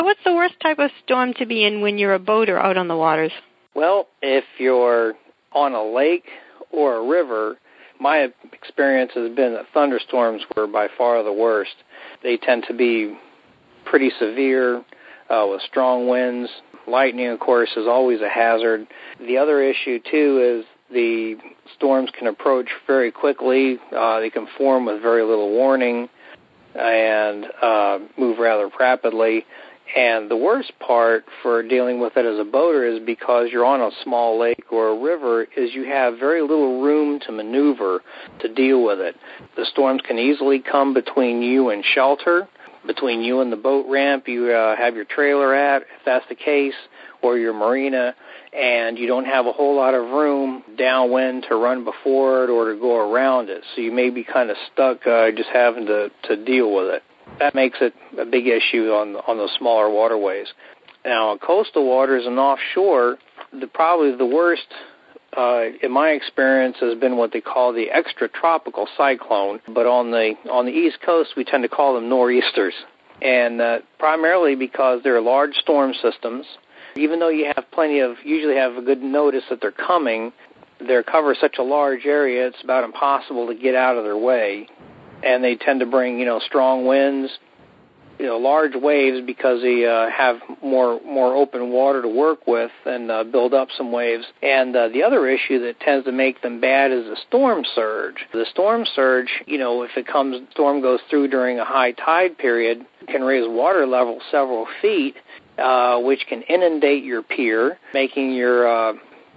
What's the worst type of storm to be in when you're a boater out on the waters? Well, if you're on a lake or a river, my experience has been that thunderstorms were by far the worst. They tend to be pretty severe with strong winds. Lightning, of course, is always a hazard. The other issue, too, is the storms can approach very quickly. They can form with very little warning and move rather rapidly. And the worst part for dealing with it as a boater is because you're on a small lake or a river is you have very little room to maneuver to deal with it. The storms can easily come between you and shelter, between you and the boat ramp you have your trailer at, if that's the case, or your marina, and you don't have a whole lot of room downwind to run before it or to go around it. So you may be kind of stuck just having to deal with it. That makes it a big issue on the smaller waterways. Now, on coastal waters and offshore, probably the worst, in my experience, has been what they call the extratropical cyclone. But on the East Coast, we tend to call them nor'easters, and primarily because they're large storm systems. Even though you usually have a good notice that they're coming, they cover such a large area, it's about impossible to get out of their way. And they tend to bring, strong winds, large waves because they have more open water to work with and build up some waves. And the other issue that tends to make them bad is the storm surge. The storm surge, if storm goes through during a high tide period, can raise water level several feet, which can inundate your pier, making your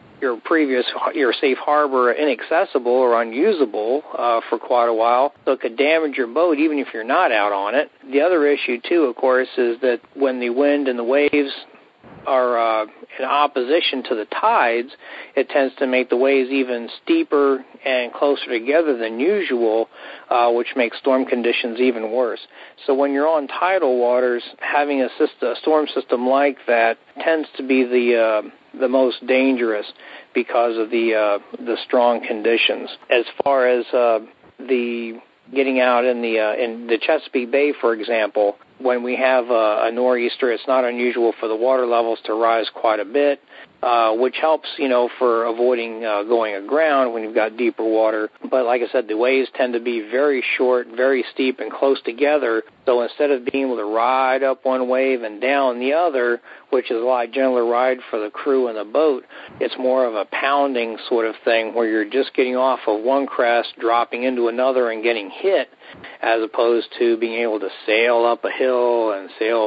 safe harbor inaccessible or unusable for quite a while. So it could damage your boat even if you're not out on it. The other issue, too, of course, is that when the wind and the waves are in opposition to the tides, it tends to make the waves even steeper and closer together than usual, which makes storm conditions even worse. So when you're on tidal waters, having a storm system like that tends to be the most dangerous because of the strong conditions. As far as the getting out in the Chesapeake Bay, for example, when we have a nor'easter, it's not unusual for the water levels to rise quite a bit, which helps, for avoiding going aground when you've got deeper water. But like I said, the waves tend to be very short, very steep, and close together. So instead of being able to ride up one wave and down the other, which is a lot gentler ride for the crew and the boat, it's more of a pounding sort of thing where you're just getting off of one crest, dropping into another, and getting hit, as opposed to being able to sail up a hill and sail